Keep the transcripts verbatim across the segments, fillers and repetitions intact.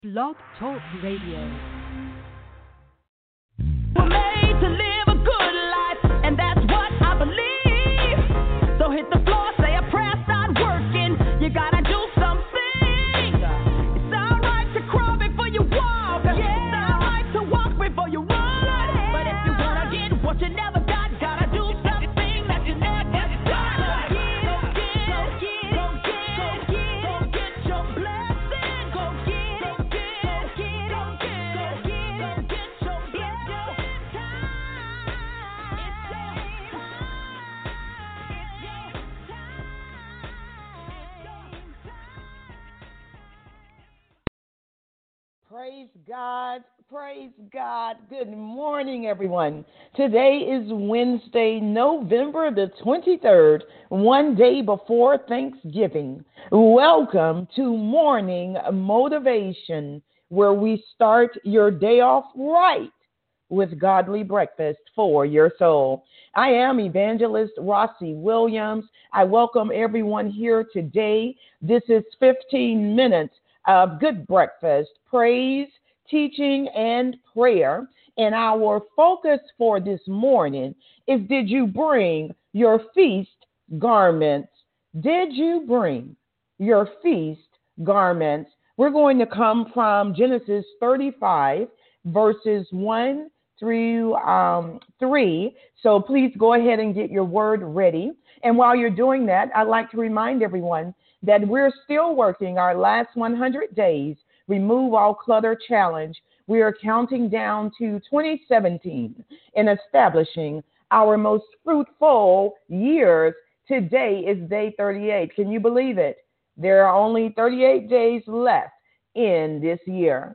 Blog Talk Radio. We're made to live a good life, and that's what I believe. So hit the floor, say a prayer, start working. You gotta do something. It's alright to crawl before you walk. Yeah. It's alright to walk before you run. But if you wanna get what you never got, gotta do something that you never done. Go get, go get, go get, go get, go get your blessing. Go get, go get, go get, go get, go get, go get your blessing. Praise God, praise God. Good morning, everyone. Today is Wednesday, November the twenty-third, one day before Thanksgiving. Welcome to Morning Motivation, where we start your day off right with godly breakfast for your soul. I am Evangelist Rossi Williams. I welcome everyone here today. This is fifteen minutes of good breakfast, praise, teaching, and prayer. And our focus for this morning is, did you bring your feast garments? Did you bring your feast garments? We're going to come from Genesis thirty-five, verses one through um, three. So please go ahead and get your word ready. And while you're doing that, I'd like to remind everyone that we're still working our last one hundred days, Remove All Clutter Challenge. We are counting down to twenty seventeen and establishing our most fruitful years. Today is day thirty-eight. Can you believe it? There are only thirty-eight days left in this year.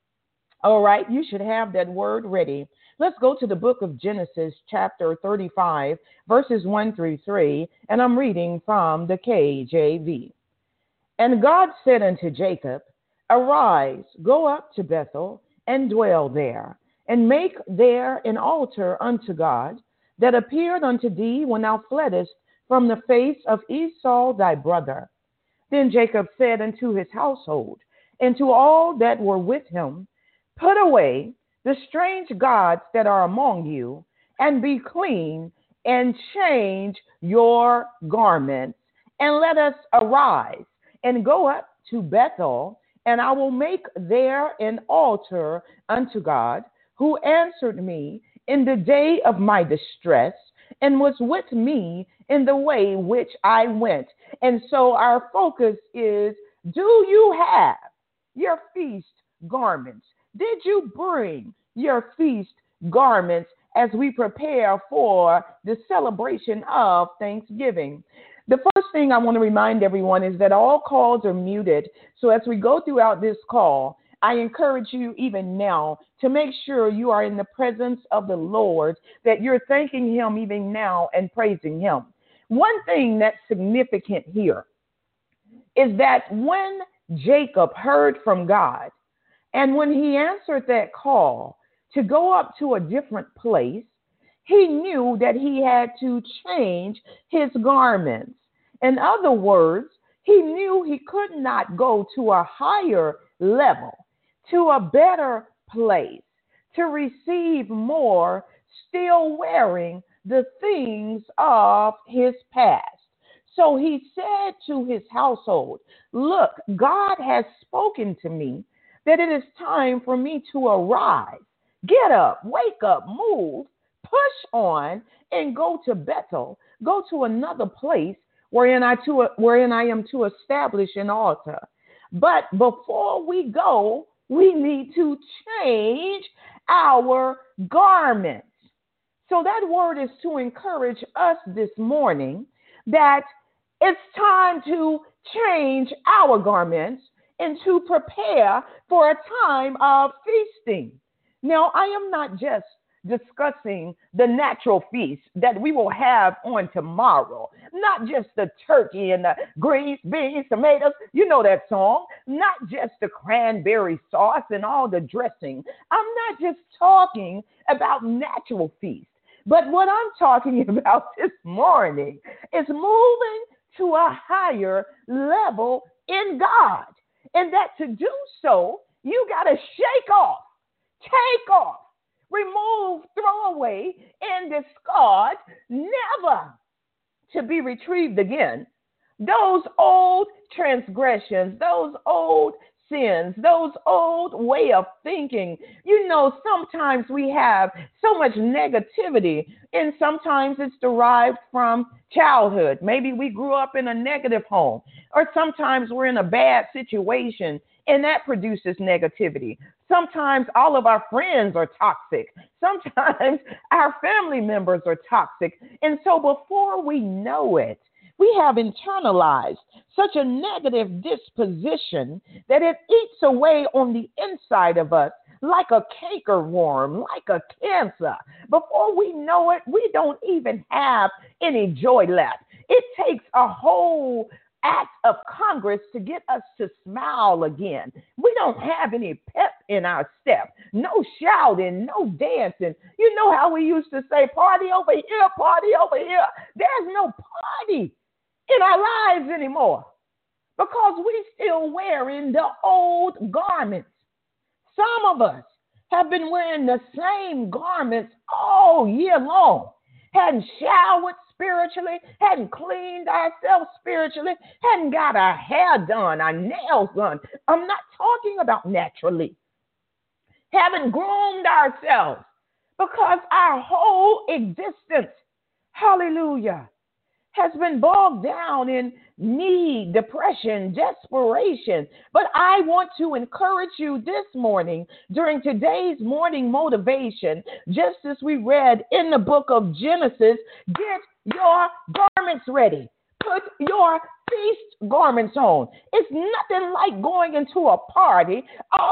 All right, you should have that word ready. Let's go to the book of Genesis, chapter thirty-five, verses one through three, and I'm reading from the K J V. And God said unto Jacob, Arise, go up to Bethel, and dwell there, and make there an altar unto God, that appeared unto thee when thou fleddest from the face of Esau thy brother. Then Jacob said unto his household, and to all that were with him, Put away the strange gods that are among you, and be clean, and change your garments, and let us arise, and go up to Bethel, and I will make there an altar unto God, who answered me in the day of my distress, and was with me in the way which I went. And so our focus is, do you have your feast garments? Did you bring your feast garments as we prepare for the celebration of Thanksgiving? The first thing I want to remind everyone is that all calls are muted. So as we go throughout this call, I encourage you even now to make sure you are in the presence of the Lord, that you're thanking him even now and praising him. One thing that's significant here is that when Jacob heard from God, and when he answered that call to go up to a different place, he knew that he had to change his garments. In other words, he knew he could not go to a higher level, to a better place, to receive more, still wearing the things of his past. So he said to his household, look, God has spoken to me that it is time for me to arise, get up, wake up, move, push on, and go to Bethel, go to another place wherein I, to, wherein I am to establish an altar. But before we go, we need to change our garments. So that word is to encourage us this morning that it's time to change our garments and to prepare for a time of feasting. Now, I am not just discussing the natural feast that we will have on tomorrow, not just the turkey and the greens, beans, tomatoes, you know that song, not just the cranberry sauce and all the dressing. I'm not just talking about natural feast, but what I'm talking about this morning is moving to a higher level in God. And that to do so You got to shake off, take off, remove, throw away, and discard, never to be retrieved again. Those old transgressions, those old sins, those old way of thinking. You know, sometimes we have so much negativity, and sometimes it's derived from childhood. Maybe we grew up in a negative home, or sometimes we're in a bad situation, and that produces negativity. Sometimes all of our friends are toxic. Sometimes our family members are toxic. And so before we know it, we have internalized such a negative disposition that it eats away on the inside of us like a canker worm, like a cancer. Before we know it, we don't even have any joy left. It takes a whole act of Congress to get us to smile again. We don't have any pep in our step, no shouting, no dancing. You know how we used to say, party over here, party over here. There's no party in our lives anymore because we still wearing the old garments. Some of us have been wearing the same garments all year long, hadn't showered spiritually, hadn't cleaned ourselves spiritually, hadn't got our hair done, our nails done. I'm not talking about naturally. Haven't groomed ourselves because our whole existence, hallelujah, has been bogged down in need, depression, desperation. But I want to encourage you this morning during today's morning motivation, just as we read in the book of Genesis, get your garments ready. Put your feast garments on. It's nothing like going into a party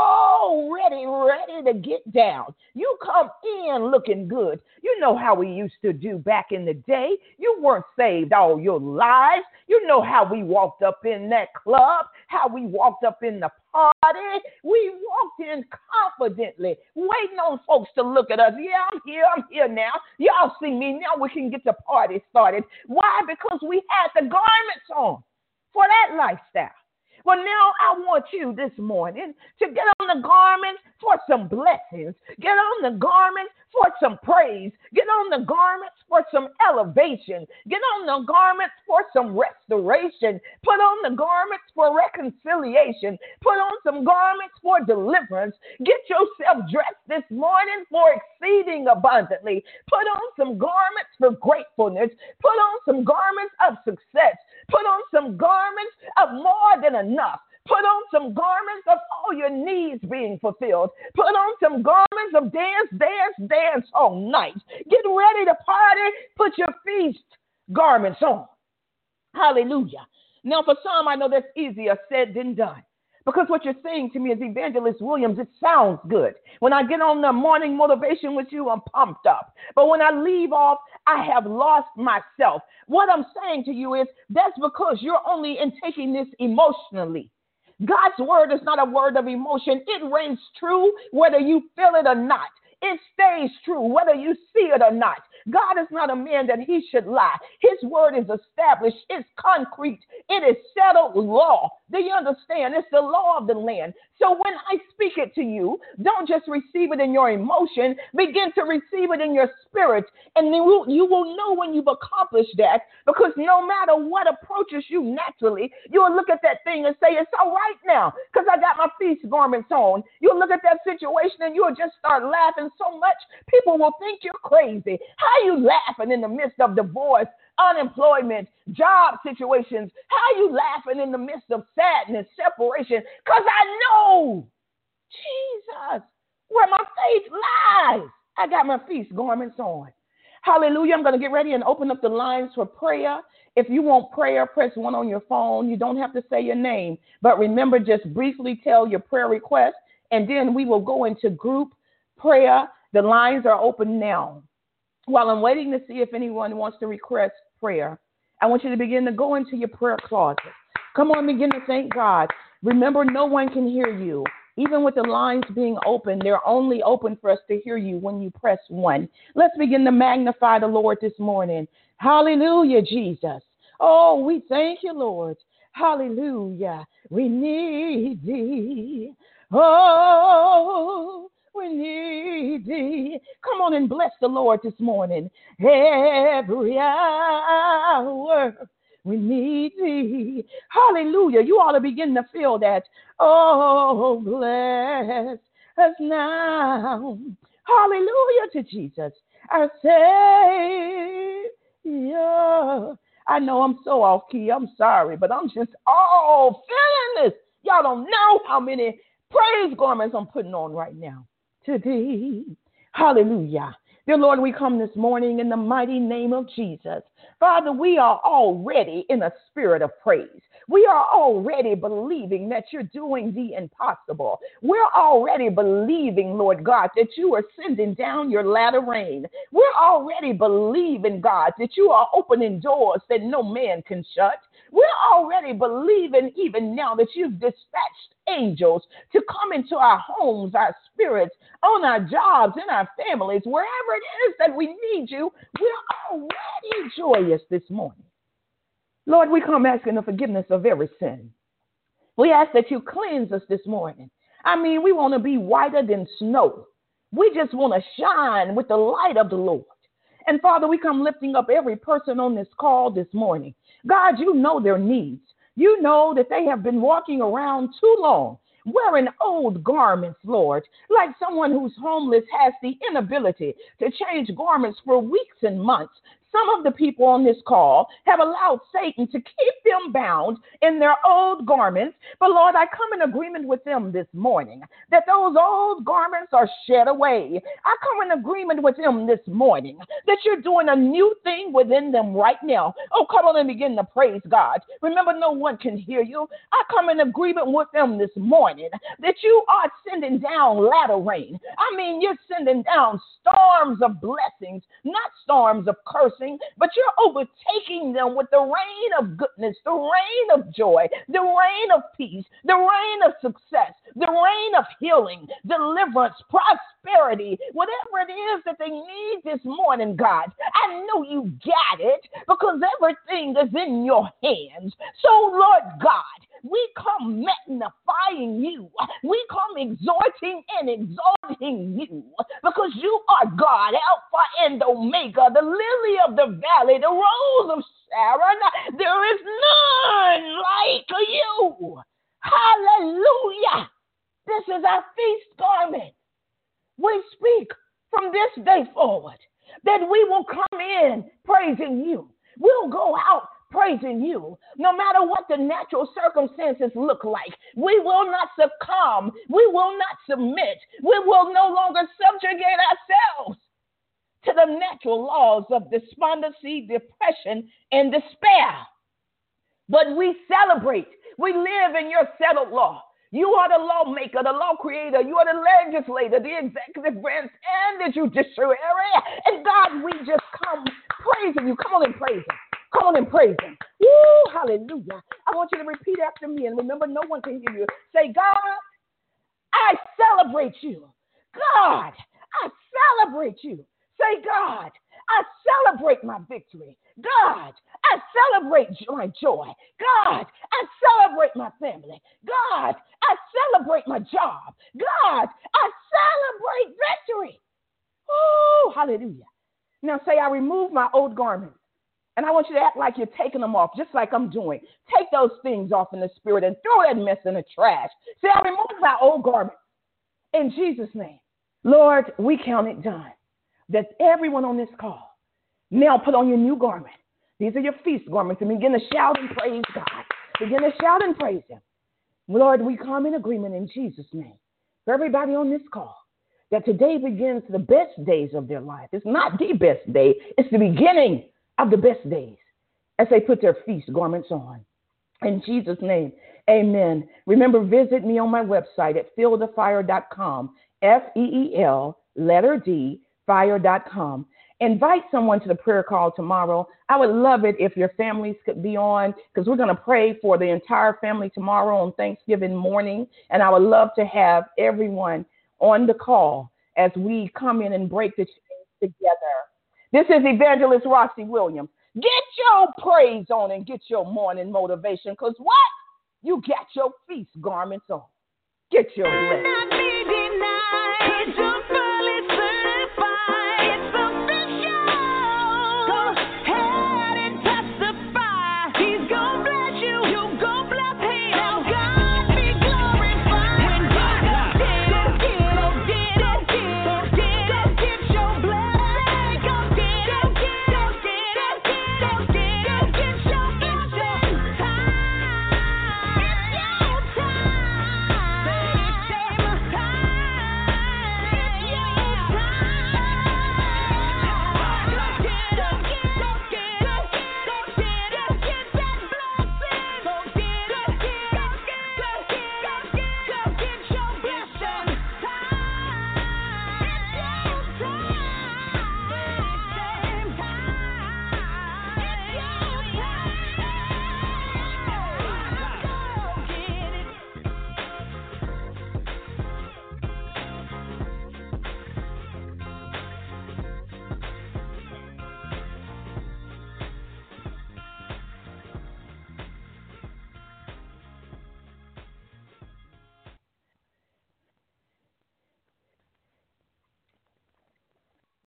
already ready to get down. You come in looking good. You know how we used to do back in the day. You weren't saved all your lives. You know how we walked up in that club, how we walked up in the party. We walked in confidently, waiting on folks to look at us. Yeah, I'm here. I'm here now. Y'all see me. Now we can get the party started. Why? Because we had the garments on for that lifestyle. Well, now I want you this morning to get on the garments for some blessings. Get on the garments for some praise. Get on the garments for some elevation. Get on the garments for some restoration. Put on the garments for reconciliation. Put on some garments for deliverance. Get yourself dressed this morning for exceeding abundantly. Put on some garments for gratefulness. Put on some garments of success. Put on some garments of more than enough. Put on some garments of all your needs being fulfilled. Put on some garments of dance, dance, dance all night. Get ready to party. Put your feast garments on. Hallelujah. Now, for some, I know that's easier said than done. Because what you're saying to me is, Evangelist Williams, it sounds good. When I get on the morning motivation with you, I'm pumped up. But when I leave off, I have lost myself. What I'm saying to you is that's because you're only in taking this emotionally. God's word is not a word of emotion. It rings true whether you feel it or not. It stays true whether you see it or not. God is not a man that he should lie. His word is established. It's concrete. It is settled law. Do you understand? It's the law of the land. So when I speak it to you, don't just receive it in your emotion. Begin to receive it in your spirit. And then you will know when you've accomplished that, because no matter what approaches you naturally, you'll look at that thing and say, it's all right now because I got my feast garments on. You'll look at that situation and you'll just start laughing so much, people will think you're crazy. How are you laughing in the midst of divorce, unemployment, job situations? How are you laughing in the midst of sadness, separation? Because I know, Jesus, where my faith lies. I got my feast garments on. Hallelujah. I'm going to get ready and open up the lines for prayer. If you want prayer, press one on your phone. You don't have to say your name. But remember, just briefly tell your prayer request, and then we will go into group prayer. The lines are open now. While I'm waiting to see if anyone wants to request prayer, I want you to begin to go into your prayer closet. Come on, begin to thank God. Remember, no one can hear you. Even with the lines being open, they're only open for us to hear you when you press one. Let's begin to magnify the Lord this morning. Hallelujah, Jesus. Oh, we thank you, Lord. Hallelujah. We need thee. Oh, we need thee. Come on and bless the Lord this morning. Every hour we need thee. Hallelujah. You ought to begin to feel that. Oh, bless us now. Hallelujah to Jesus, our Savior. I know I'm so off key. I'm sorry, but I'm just all feeling this. Y'all don't know how many praise garments I'm putting on right now. To thee. Hallelujah. Dear Lord, we come this morning in the mighty name of Jesus. Father, we are already in a spirit of praise. We are already believing that you're doing the impossible. We're already believing, Lord God, that you are sending down your latter rain. We're already believing, God, that you are opening doors that no man can shut. We're already believing even now that you've dispatched angels to come into our homes, our spirits, on our jobs, in our families, wherever it is that we need you. We're already joyous this morning. Lord, we come asking the forgiveness of every sin. We ask that you cleanse us this morning. I mean, we want to be whiter than snow. We just want to shine with the light of the Lord. And Father, we come lifting up every person on this call this morning. God, you know their needs. You know that they have been walking around too long, wearing old garments, Lord, like someone who's homeless has the inability to change garments for weeks and months. Some of the people on this call have allowed Satan to keep them bound in their old garments. But Lord, I come in agreement with them this morning that those old garments are shed away. I come in agreement with them this morning that you're doing a new thing within them right now. Oh, come on and begin to praise God. Remember, no one can hear you. I come in agreement with them this morning that you are sending down latter rain. I mean, you're sending down storms of blessings, not storms of cursing, but you're overtaking them with the rain of goodness, the rain of joy, the rain of peace, the rain of success, the rain of healing, deliverance, prosperity, whatever it is that they need this morning, God. I know you got it because everything is in your hands. So, Lord God, we come magnifying you. We come exhorting and exalting you because you are God, Alpha and Omega, the lily of the valley, the rose of Sharon. There is none like you. Hallelujah. This is our feast garment. We speak from this day forward that we will come in praising you. We'll go out praising you, no matter what the natural circumstances look like. We will not succumb. We will not submit. We will no longer subjugate ourselves to the natural laws of despondency, depression, and despair. But we celebrate. We live in your settled law. You are the lawmaker, the law creator. You are the legislator, the executive branch, and the judiciary. And God, we just come praising you. Come on and praise him. Come on and praise him. Woo, hallelujah. I want you to repeat after me. And remember, no one can hear you. Say, God, I celebrate you. God, I celebrate you. Say, God, I celebrate my victory. God, I celebrate my joy. God, I celebrate my family. God, I celebrate my job. God, I celebrate victory. Oh, hallelujah. Now say, I remove my old garments. And I want you to act like you're taking them off, just like I'm doing. Take those things off in the spirit and throw that mess in the trash. Say, I remove my old garments in Jesus' name. Lord, we count it done. That everyone on this call now put on your new garment. These are your feast garments. And begin to shout and praise God. Begin to shout and praise him. Lord, we come in agreement in Jesus' name. For everybody on this call, that today begins the best days of their life. It's not the best day. It's the beginning of the best days as they put their feast garments on. In Jesus' name, amen. Remember, visit me on my website at fuel the fire dot com, F E E L, letter D, fire dot com. Invite someone to the prayer call tomorrow. I would love it if your families could be on, because we're going to pray for the entire family tomorrow on Thanksgiving morning. And I would love to have everyone on the call as we come in and break the chains together. This is Evangelist Rossi Williams. Get your praise on and get your morning motivation, because what? You got your feast garments on. Get your blessing.